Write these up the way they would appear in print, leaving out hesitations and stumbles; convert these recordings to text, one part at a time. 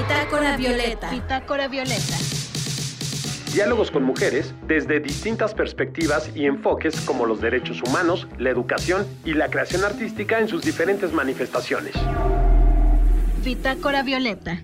Bitácora Violeta. Bitácora Violeta. Diálogos con mujeres desde distintas perspectivas y enfoques como los derechos humanos, la educación y la creación artística en sus diferentes manifestaciones. Bitácora Violeta.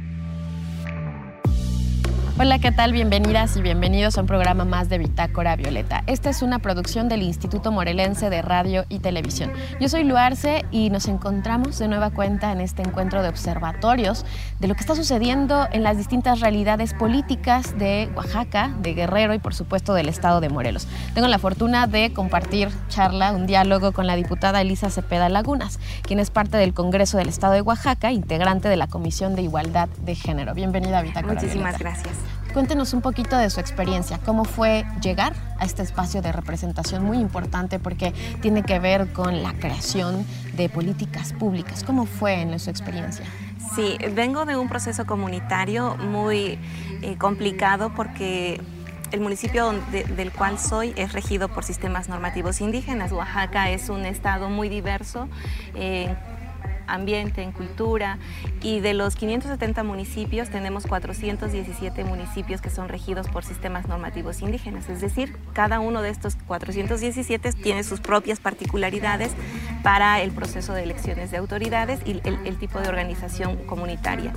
Hola, ¿qué tal? Bienvenidas y bienvenidos a un programa más de Bitácora Violeta. Esta es una producción del Instituto Morelense de Radio y Televisión. Yo soy Luarce y nos encontramos de nueva cuenta en este encuentro de observatorios de lo que está sucediendo en las distintas realidades políticas de Oaxaca, de Guerrero y por supuesto del estado de Morelos. Tengo la fortuna de compartir charla, un diálogo con la diputada Elisa Cepeda Lagunas, quien es parte del Congreso del estado de Oaxaca, integrante de la Comisión de Igualdad de Género. Bienvenida a Bitácora Muchísimas Violeta. Gracias. Cuéntenos un poquito de su experiencia, cómo fue llegar a este espacio de representación muy importante porque tiene que ver con la creación de políticas públicas. ¿Cómo fue en su experiencia? Sí, vengo de un proceso comunitario muy complicado porque el municipio del cual soy es regido por sistemas normativos indígenas. Oaxaca es un estado muy diverso ambiente, en cultura, y de los 570 municipios tenemos 417 municipios que son regidos por sistemas normativos indígenas, es decir, cada uno de estos 417 tiene sus propias particularidades para el proceso de elecciones de autoridades y el tipo de organización comunitaria.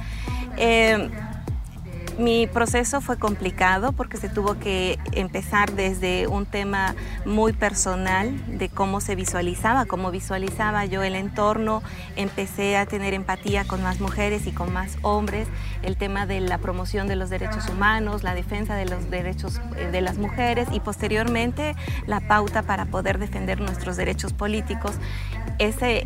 Mi proceso fue complicado porque se tuvo que empezar desde un tema muy personal de cómo se visualizaba, cómo visualizaba yo el entorno. Empecé a tener empatía con más mujeres y con más hombres, el tema de la promoción de los derechos humanos, la defensa de los derechos de las mujeres y posteriormente la pauta para poder defender nuestros derechos políticos. Ese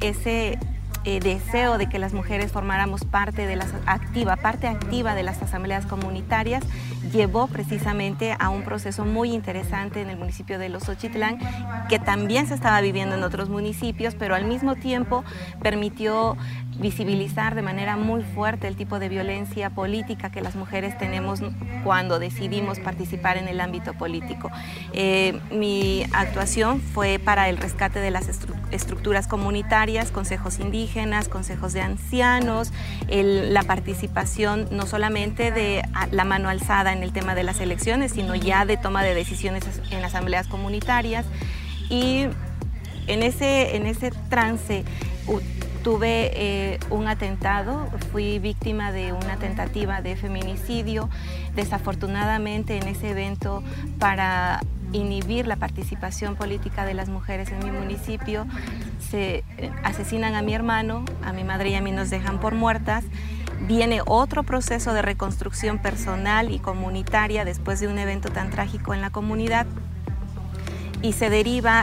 deseo de que las mujeres formáramos parte activa de las asambleas comunitarias llevó precisamente a un proceso muy interesante en el municipio de Los Ochitlán, que también se estaba viviendo en otros municipios, pero al mismo tiempo permitió visibilizar de manera muy fuerte el tipo de violencia política que las mujeres tenemos cuando decidimos participar en el ámbito político. Mi actuación fue para el rescate de las estructuras comunitarias, consejos indígenas, consejos de ancianos, la participación no solamente de la mano alzada en el tema de las elecciones, sino ya de toma de decisiones en asambleas comunitarias. Y en ese trance tuve un atentado, fui víctima de una tentativa de feminicidio. Desafortunadamente en ese evento, para inhibir la participación política de las mujeres en mi municipio, se asesinan a mi hermano, a mi madre y a mí nos dejan por muertas. Viene otro proceso de reconstrucción personal y comunitaria después de un evento tan trágico en la comunidad y se deriva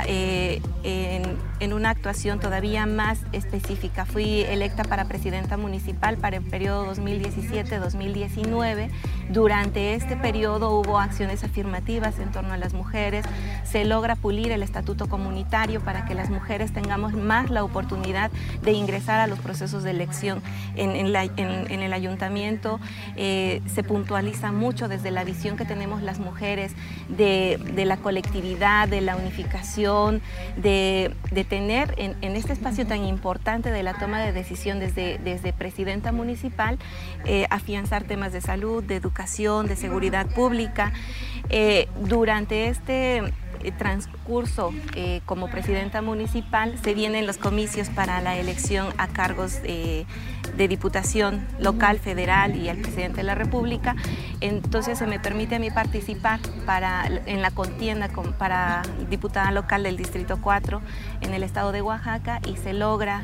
en una actuación todavía más específica. Fui electa para presidenta municipal para el periodo 2017-2019. Durante este periodo hubo acciones afirmativas en torno a las mujeres. Se logra pulir el estatuto comunitario para que las mujeres tengamos más la oportunidad de ingresar a los procesos de elección en el ayuntamiento. Se puntualiza mucho desde la visión que tenemos las mujeres de la colectividad, de la unificación, de tener en este espacio tan importante de la toma de decisión desde presidenta municipal, afianzar temas de salud, de educación, de seguridad pública. Durante este transcurso como presidenta municipal se vienen los comicios para la elección a cargos de diputación local, federal y al presidente de la República. Entonces se me permite a mí participar en la contienda para diputada local del Distrito 4 en el estado de Oaxaca y se logra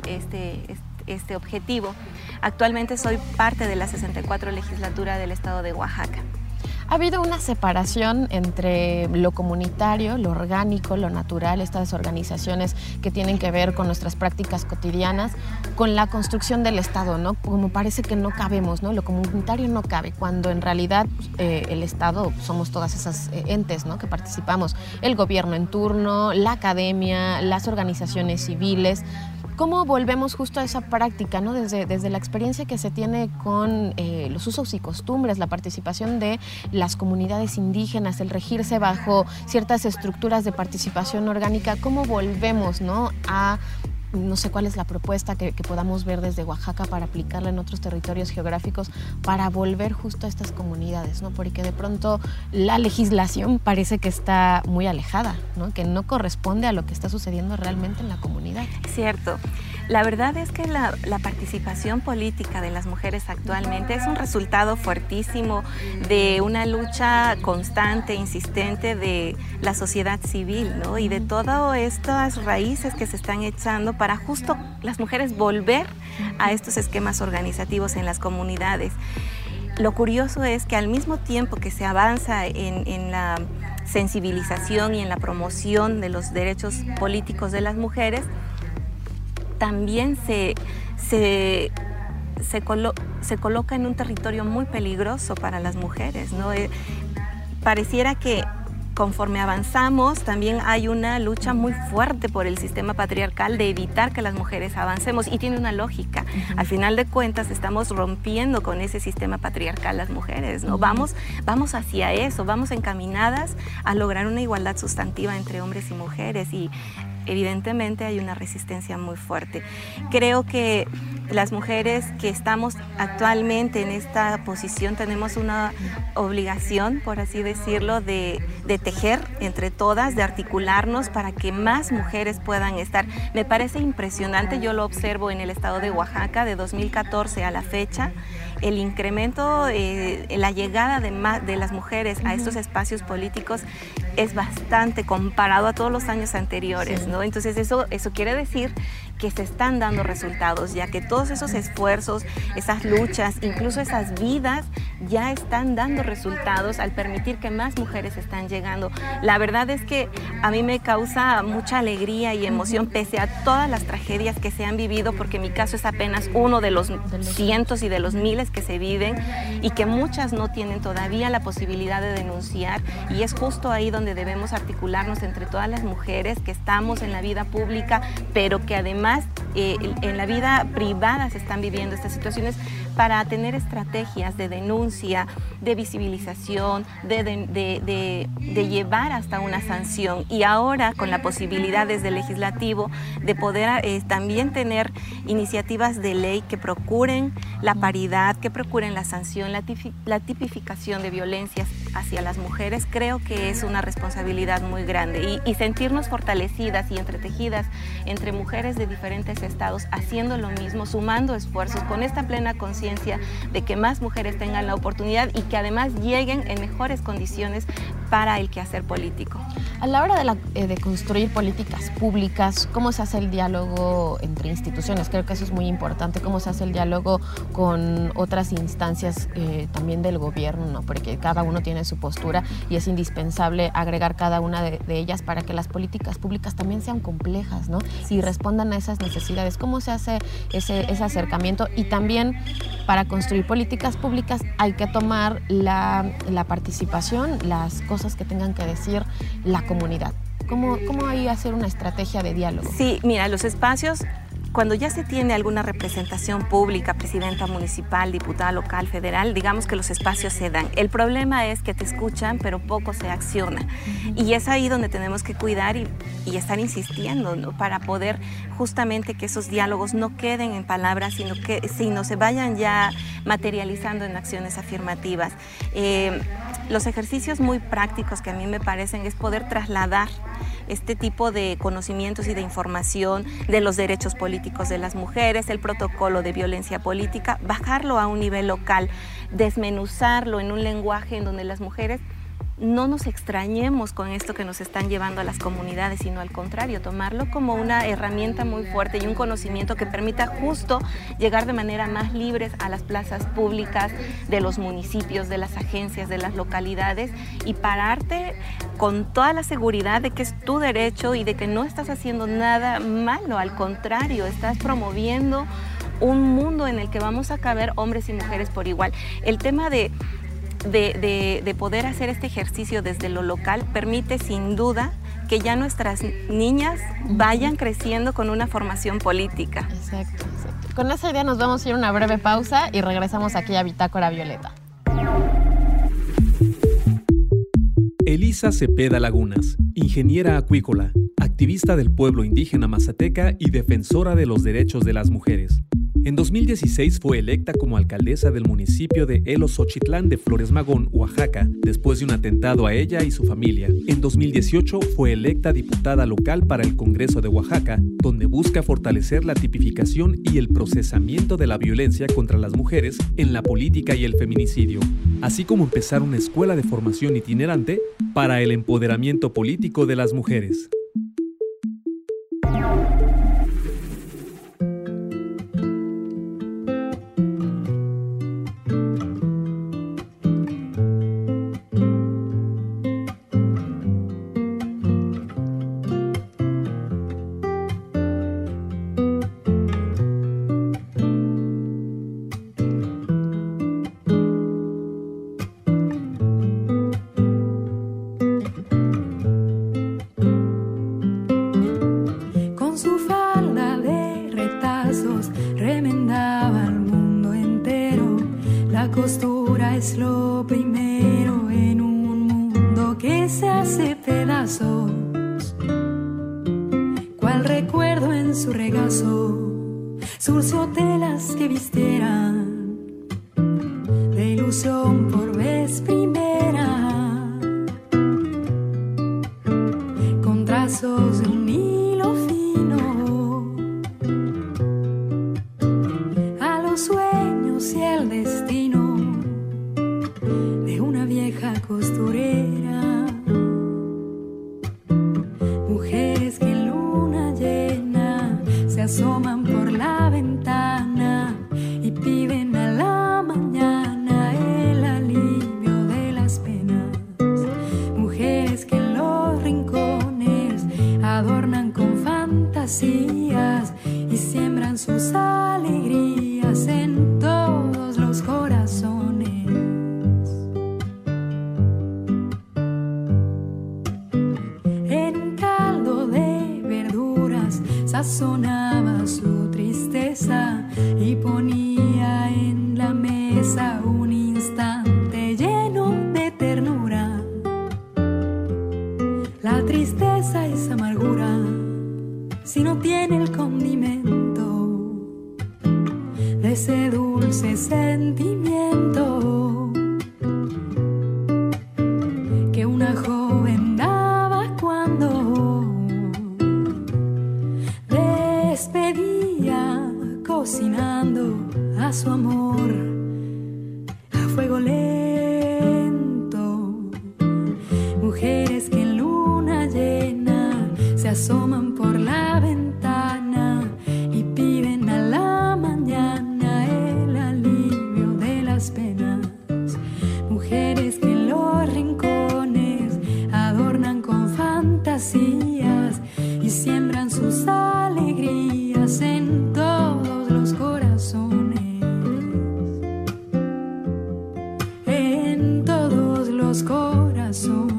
este objetivo. Actualmente soy parte de la 64 legislatura del estado de Oaxaca. ¿Ha habido una separación entre lo comunitario, lo orgánico, lo natural, estas organizaciones que tienen que ver con nuestras prácticas cotidianas, con la construcción del Estado, ¿no? Como parece que no cabemos, ¿no? Lo comunitario no cabe, cuando en realidad el Estado somos todas esas entes, ¿no? Que participamos, el gobierno en turno, la academia, las organizaciones civiles. ¿Cómo volvemos justo a esa práctica, ¿no? Desde la experiencia que se tiene con los usos y costumbres, la participación de las comunidades indígenas, el regirse bajo ciertas estructuras de participación orgánica, ¿cómo volvemos, ¿no? a no sé cuál es la propuesta que podamos ver desde Oaxaca para aplicarla en otros territorios geográficos para volver justo a estas comunidades, ¿no? Porque de pronto la legislación parece que está muy alejada, ¿no? Que no corresponde a lo que está sucediendo realmente en la comunidad. Cierto. La verdad es que la participación política de las mujeres actualmente es un resultado fuertísimo de una lucha constante, insistente de la sociedad civil, ¿no? Y de todas estas raíces que se están echando para justo las mujeres volver a estos esquemas organizativos en las comunidades. Lo curioso es que al mismo tiempo que se avanza en la sensibilización y en la promoción de los derechos políticos de las mujeres, también se coloca en un territorio muy peligroso para las mujeres, ¿no? Pareciera que conforme avanzamos también hay una lucha muy fuerte por el sistema patriarcal de evitar que las mujeres avancemos, y tiene una lógica. Al final de cuentas estamos rompiendo con ese sistema patriarcal las mujeres, ¿no? Vamos hacia eso, vamos encaminadas a lograr una igualdad sustantiva entre hombres y mujeres, y evidentemente hay una resistencia muy fuerte. Creo que las mujeres que estamos actualmente en esta posición tenemos una obligación, por así decirlo, de tejer entre todas, de articularnos para que más mujeres puedan estar. Me parece impresionante, yo lo observo en el estado de Oaxaca, de 2014 a la fecha, el incremento, la llegada de las mujeres a estos espacios políticos es bastante comparado a todos los años anteriores, ¿no? Entonces eso quiere decir que se están dando resultados, ya que todos esos esfuerzos, esas luchas, incluso esas vidas ya están dando resultados al permitir que más mujeres están llegando. La verdad es que a mí me causa mucha alegría y emoción pese a todas las tragedias que se han vivido, porque mi caso es apenas uno de los cientos y de los miles que se viven y que muchas no tienen todavía la posibilidad de denunciar, y es justo ahí donde debemos articularnos entre todas las mujeres que estamos en la vida pública, pero que además en la vida privada se están viviendo estas situaciones, para tener estrategias de denuncia, de visibilización, de llevar hasta una sanción, y ahora con la posibilidad desde el legislativo de poder también tener iniciativas de ley que procuren la paridad, que procuren la sanción, la tipificación de violencias hacia las mujeres. Creo que es una responsabilidad muy grande, y sentirnos fortalecidas y entretejidas entre mujeres de diferentes estados haciendo lo mismo, sumando esfuerzos con esta plena conciencia de que más mujeres tengan la oportunidad y que además lleguen en mejores condiciones para el quehacer político. A la hora de construir políticas públicas, ¿cómo se hace el diálogo entre instituciones? Creo que eso es muy importante. ¿Cómo se hace el diálogo con otras instancias también del gobierno, ¿no? Porque cada uno tiene su postura y es indispensable agregar cada una de ellas para que las políticas públicas también sean complejas, ¿no? Y respondan a esas necesidades. ¿Cómo se hace ese acercamiento? Y también, para construir políticas públicas hay que tomar la participación, las cosas que tengan que decir la comunidad. ¿Cómo ahí hacer una estrategia de diálogo? Sí, mira, los espacios, cuando ya se tiene alguna representación pública, presidenta municipal, diputada local, federal, digamos que los espacios se dan. El problema es que te escuchan, pero poco se acciona. Y es ahí donde tenemos que cuidar y estar insistiendo, ¿no? Para poder justamente que esos diálogos no queden en palabras, sino se vayan ya materializando en acciones afirmativas. Los ejercicios muy prácticos que a mí me parecen es poder trasladar este tipo de conocimientos y de información de los derechos políticos de las mujeres, el protocolo de violencia política, bajarlo a un nivel local, desmenuzarlo en un lenguaje en donde las mujeres no nos extrañemos con esto que nos están llevando a las comunidades, sino al contrario, tomarlo como una herramienta muy fuerte y un conocimiento que permita justo llegar de manera más libre a las plazas públicas de los municipios, de las agencias, de las localidades, y pararte con toda la seguridad de que es tu derecho y de que no estás haciendo nada malo, al contrario, estás promoviendo un mundo en el que vamos a caber hombres y mujeres por igual. El tema de poder hacer este ejercicio desde lo local permite sin duda que ya nuestras niñas vayan creciendo con una formación política. Exacto. Con esa idea nos vamos a ir a una breve pausa y regresamos aquí a Bitácora Violeta. Elisa Cepeda Lagunas, ingeniera acuícola, activista del pueblo indígena mazateca y defensora de los derechos de las mujeres. En 2016 fue electa como alcaldesa del municipio de Eloxochitlán de Flores Magón, Oaxaca, después de un atentado a ella y su familia. En 2018 fue electa diputada local para el Congreso de Oaxaca, donde busca fortalecer la tipificación y el procesamiento de la violencia contra las mujeres en la política y el feminicidio, así como empezar una escuela de formación itinerante para el empoderamiento político de las mujeres. Remendaba al mundo entero. La costura es lo primero en un mundo que se hace pedazos. Cual recuerdo en su regazo, surció telas que vistieran de ilusión por vez primera, con trazos de un hilo fino. Sueños y el destino de una vieja costurera. Mujeres que en luna llena se asoman por la ventana y piden a la mañana el alivio de las penas. Mujeres que en los rincones adornan con fantasías y siembran sus alegrías en todos los corazones. En un caldo de verduras sazonaba su tristeza y ponía en la mesa un instante lleno de ternura. La tristeza es amargura si no tiene el condimento de ese dulce sentimiento que una joven daba cuando despedía cocinando a su amor a fuego lento. Mujeres que en luna llena se asoman por la ventana y piden a la mañana el alivio de las penas. Mujeres que en los rincones adornan con fantasías y siembran sus alegrías en todos los corazones. En todos los corazones.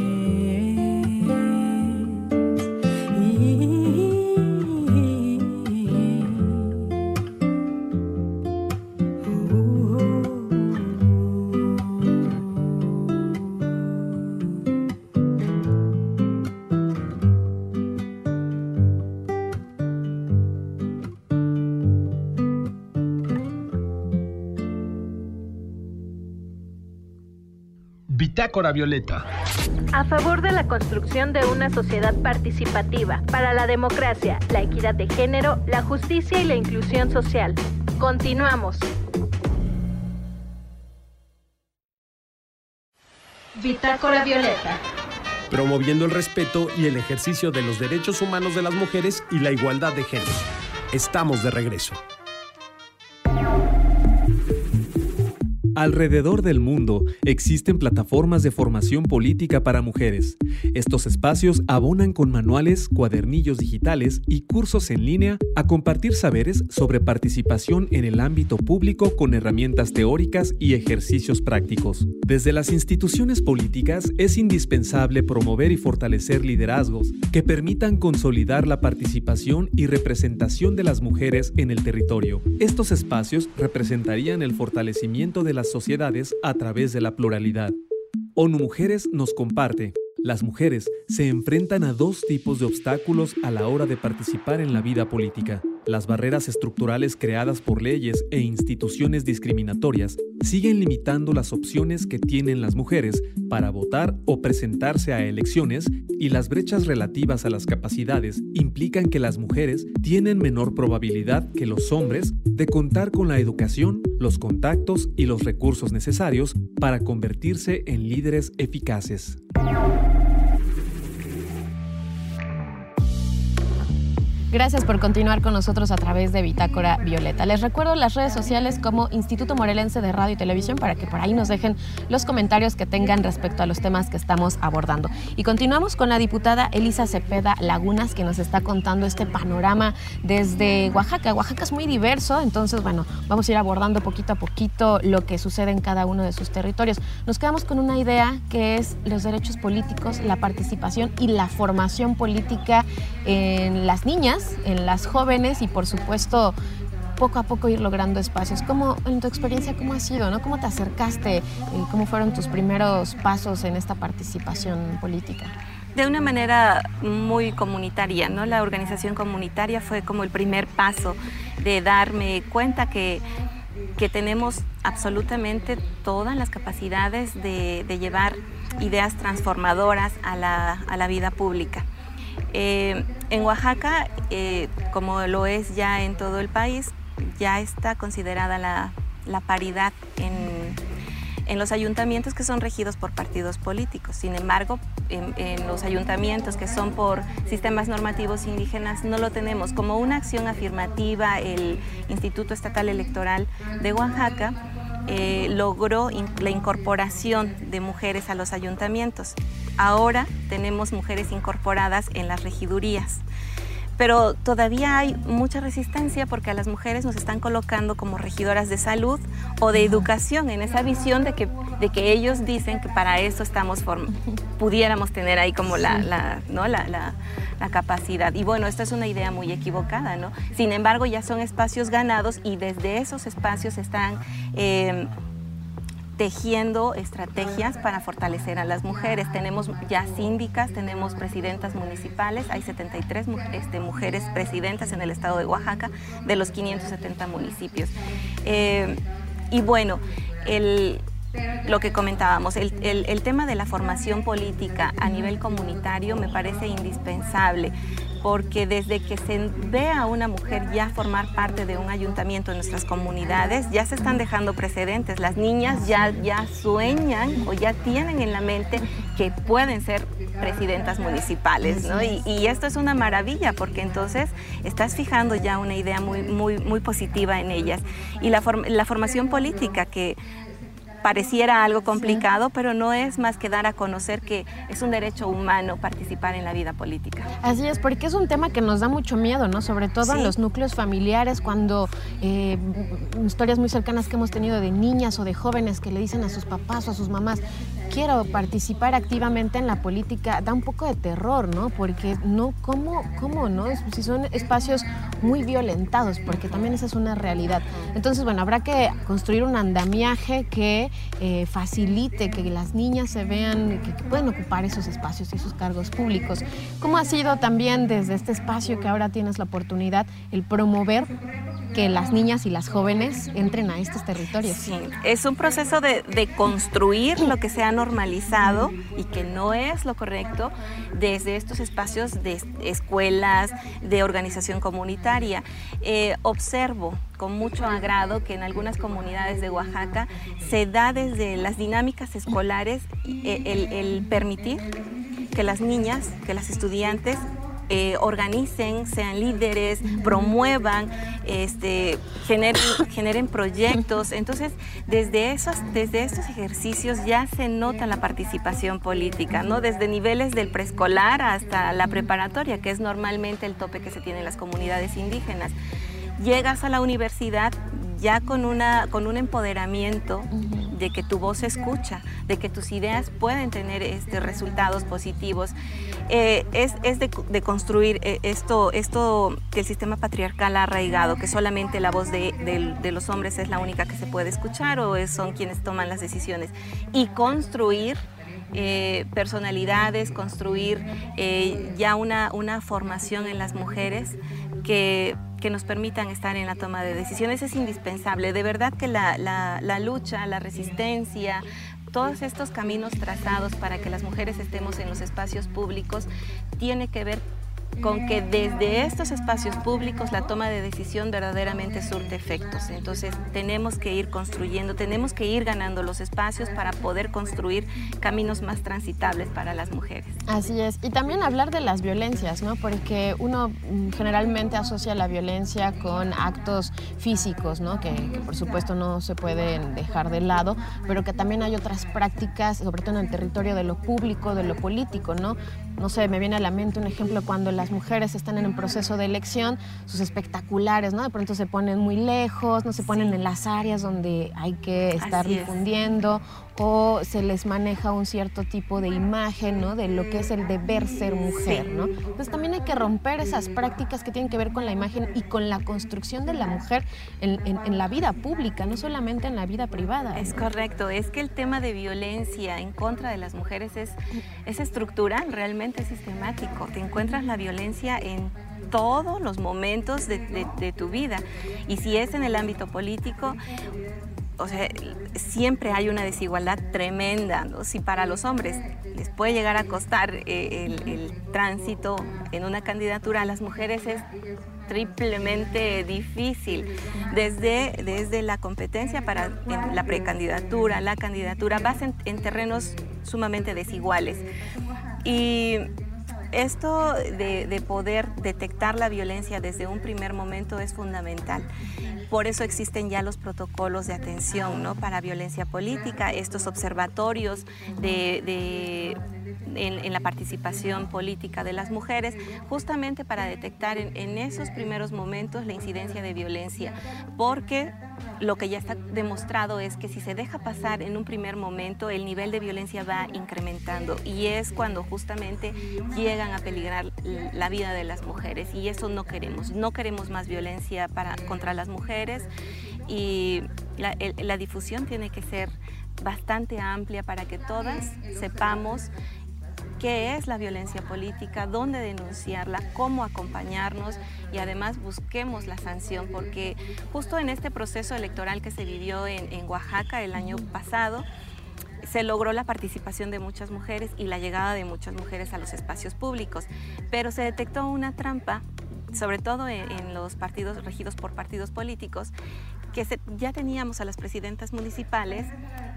Bitácora Violeta. A favor de la construcción de una sociedad participativa, para la democracia, la equidad de género, la justicia y la inclusión social. Continuamos. Bitácora Violeta. Promoviendo el respeto y el ejercicio de los derechos humanos de las mujeres y la igualdad de género. Estamos de regreso. Alrededor del mundo existen plataformas de formación política para mujeres. Estos espacios abonan con manuales, cuadernillos digitales y cursos en línea a compartir saberes sobre participación en el ámbito público con herramientas teóricas y ejercicios prácticos. Desde las instituciones políticas es indispensable promover y fortalecer liderazgos que permitan consolidar la participación y representación de las mujeres en el territorio. Estos espacios representarían el fortalecimiento de las sociedades a través de la pluralidad. ONU Mujeres nos comparte: Las mujeres se enfrentan a dos tipos de obstáculos a la hora de participar en la vida política. Las barreras estructurales creadas por leyes e instituciones discriminatorias siguen limitando las opciones que tienen las mujeres para votar o presentarse a elecciones, y las brechas relativas a las capacidades implican que las mujeres tienen menor probabilidad que los hombres de contar con la educación, los contactos y los recursos necesarios para convertirse en líderes eficaces. Gracias por continuar con nosotros a través de Bitácora Violeta. Les recuerdo las redes sociales como Instituto Morelense de Radio y Televisión para que por ahí nos dejen los comentarios que tengan respecto a los temas que estamos abordando. Y continuamos con la diputada Elisa Cepeda Lagunas, que nos está contando este panorama desde Oaxaca. Oaxaca es muy diverso, entonces, bueno, vamos a ir abordando poquito a poquito lo que sucede en cada uno de sus territorios. Nos quedamos con una idea que es los derechos políticos, la participación y la formación política en las niñas, en las jóvenes y, por supuesto, poco a poco ir logrando espacios. ¿Cómo, en tu experiencia, cómo ha sido, ¿no? ¿Cómo te acercaste? ¿Cómo fueron tus primeros pasos en esta participación política? De una manera muy comunitaria, ¿no? La organización comunitaria fue como el primer paso de darme cuenta que tenemos absolutamente todas las capacidades de llevar ideas transformadoras a la vida pública. En Oaxaca, como lo es ya en todo el país, ya está considerada la paridad en los ayuntamientos que son regidos por partidos políticos. Sin embargo, en los ayuntamientos que son por sistemas normativos indígenas no lo tenemos. Como una acción afirmativa, el Instituto Estatal Electoral de Oaxaca logró la incorporación de mujeres a los ayuntamientos. Ahora tenemos mujeres incorporadas en las regidurías, pero todavía hay mucha resistencia porque a las mujeres nos están colocando como regidoras de salud o de educación, en esa visión de que ellos dicen que para eso pudiéramos tener ahí como la capacidad. Y bueno, esta es una idea muy equivocada, ¿no? Sin embargo, ya son espacios ganados y desde esos espacios están tejiendo estrategias para fortalecer a las mujeres. Tenemos ya síndicas, tenemos presidentas municipales, hay 73 mujeres presidentas en el estado de Oaxaca, de los 570 municipios. Y bueno, lo que comentábamos, el tema de la formación política a nivel comunitario me parece indispensable, porque desde que se ve a una mujer ya formar parte de un ayuntamiento en nuestras comunidades, ya se están dejando precedentes. Las niñas ya sueñan o ya tienen en la mente que pueden ser presidentas municipales, ¿no? Y esto es una maravilla, porque entonces estás fijando ya una idea muy positiva en ellas. Y la formación política, que pareciera algo complicado, pero no es más que dar a conocer que es un derecho humano participar en la vida política. Así es, porque es un tema que nos da mucho miedo, ¿no? Sobre todo en los núcleos familiares, cuando historias muy cercanas que hemos tenido de niñas o de jóvenes que le dicen a sus papás o a sus mamás, quiero participar activamente en la política, da un poco de terror, ¿no? Porque no, ¿cómo no? Si son espacios muy violentados, porque también esa es una realidad. Entonces, bueno, habrá que construir un andamiaje que facilite que las niñas se vean que pueden ocupar esos espacios y esos cargos públicos. ¿Cómo ha sido también desde este espacio que ahora tienes la oportunidad el promover que las niñas y las jóvenes entren a estos territorios? Sí, es un proceso de construir lo que se ha normalizado y que no es lo correcto desde estos espacios de escuelas, de organización comunitaria. Observo con mucho agrado que en algunas comunidades de Oaxaca se da desde las dinámicas escolares el permitir que las niñas, que las estudiantes organicen, sean líderes, promuevan, generen proyectos. Entonces, desde estos ejercicios ya se nota la participación política, ¿no? Desde niveles del preescolar hasta la preparatoria, que es normalmente el tope que se tiene en las comunidades indígenas. Llegas a la universidad ya con un empoderamiento de que tu voz se escucha, de que tus ideas pueden tener resultados positivos. Es de construir esto que el sistema patriarcal ha arraigado, que solamente la voz de los hombres es la única que se puede escuchar o son quienes toman las decisiones. Y construir personalidades, construir ya una formación en las mujeres que nos permitan estar en la toma de decisiones. Es indispensable. De verdad que la lucha, la resistencia, todos estos caminos trazados para que las mujeres estemos en los espacios públicos tiene que ver con que desde estos espacios públicos la toma de decisión verdaderamente surte efectos. Entonces tenemos que ir construyendo, tenemos que ir ganando los espacios para poder construir caminos más transitables para las mujeres. Así es, y también hablar de las violencias, ¿no? Porque uno generalmente asocia la violencia con actos físicos, ¿no? Que por supuesto no se pueden dejar de lado, pero que también hay otras prácticas, sobre todo en el territorio de lo público, de lo político, ¿no? No sé, me viene a la mente un ejemplo cuando las mujeres están en el proceso de elección, sus espectaculares, ¿no? De pronto se ponen muy lejos, no se ponen en las áreas donde hay que estar difundiendo, o se les maneja un cierto tipo de imagen, ¿no? De lo que es el deber ser mujer, ¿no? Entonces también hay que romper esas prácticas que tienen que ver con la imagen y con la construcción de la mujer en la vida pública, no solamente en la vida privada. Es correcto, es que el tema de violencia en contra de las mujeres es estructural, realmente es sistemático. Te encuentras la violencia en todos los momentos de tu vida, y si es en el ámbito político, o sea, siempre hay una desigualdad tremenda, ¿no? Si para los hombres les puede llegar a costar el tránsito en una candidatura, a las mujeres es triplemente difícil, desde la competencia para la precandidatura, la candidatura, vas en terrenos sumamente desiguales. Y esto de poder detectar la violencia desde un primer momento es fundamental. Por eso existen ya los protocolos de atención, ¿no? Para violencia política, estos observatorios en la participación política de las mujeres, justamente para detectar en esos primeros momentos la incidencia de violencia, porque lo que ya está demostrado es que si se deja pasar en un primer momento, el nivel de violencia va incrementando, y es cuando justamente llegan a peligrar la vida de las mujeres, y eso no queremos. No queremos más violencia contra las mujeres, y la difusión tiene que ser bastante amplia para que todas sepamos qué es la violencia política, dónde denunciarla, cómo acompañarnos, y además busquemos la sanción, porque justo en este proceso electoral que se vivió en Oaxaca el año pasado, se logró la participación de muchas mujeres y la llegada de muchas mujeres a los espacios públicos, pero se detectó una trampa, sobre todo en los partidos regidos por partidos políticos, que ya teníamos a las presidentas municipales,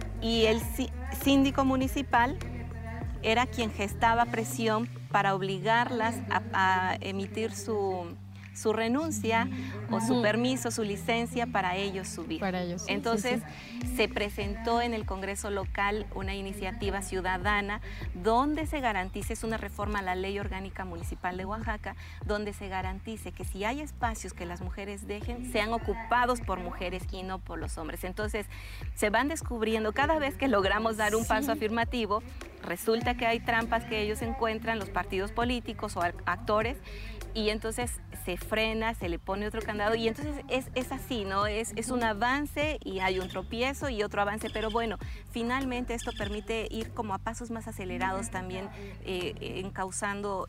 y el síndico municipal era quien gestaba presión para obligarlas a emitir su renuncia o su permiso, su licencia para ellos subir. Para ellos, sí, entonces sí. Se presentó en el Congreso local una iniciativa ciudadana donde se garantice, es una reforma a la Ley Orgánica Municipal de Oaxaca, donde se garantice que si hay espacios que las mujeres dejen, sean ocupados por mujeres y no por los hombres. Entonces se van descubriendo, cada vez que logramos dar un paso afirmativo, resulta que hay trampas que ellos encuentran, los partidos políticos o actores, y entonces se frena, se le pone otro candado, y entonces es así, ¿no? Es un avance y hay un tropiezo y otro avance, pero bueno, finalmente esto permite ir como a pasos más acelerados también, encauzando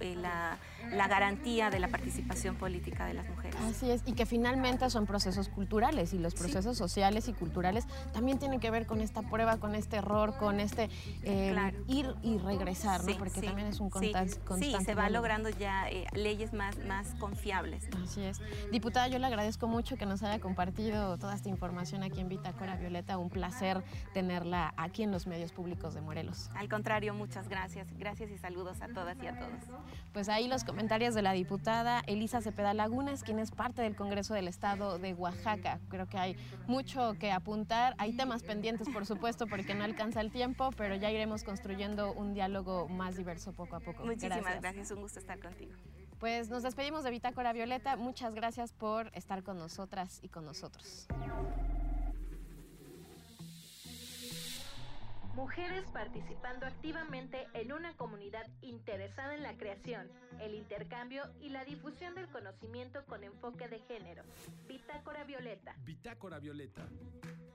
la garantía de la participación política de las mujeres. Así es, y que finalmente son procesos culturales, y los procesos sociales y culturales también tienen que ver con esta prueba, con este error, con este claro. Ir y regresar, ¿no? Porque también es un constante. Sí, se va logrando ya leyes más confiables. Así es. Diputada, yo le agradezco mucho que nos haya compartido toda esta información aquí en Bitácora Violeta. Un placer tenerla aquí en los medios públicos de Morelos. Al contrario, muchas gracias. Gracias y saludos a todas y a todos. Pues ahí los comentarios de la diputada Elisa Cepeda Lagunes, quien es parte del Congreso del Estado de Oaxaca. Creo que hay mucho que apuntar. Hay temas pendientes, por supuesto, porque no alcanza el tiempo, pero ya iremos construyendo un diálogo más diverso poco a poco. Muchísimas gracias. Un gusto estar contigo. Pues nos despedimos de Bitácora Violeta. Muchas gracias por estar con nosotras y con nosotros. Mujeres participando activamente en una comunidad interesada en la creación, el intercambio y la difusión del conocimiento con enfoque de género. Bitácora Violeta. Bitácora Violeta.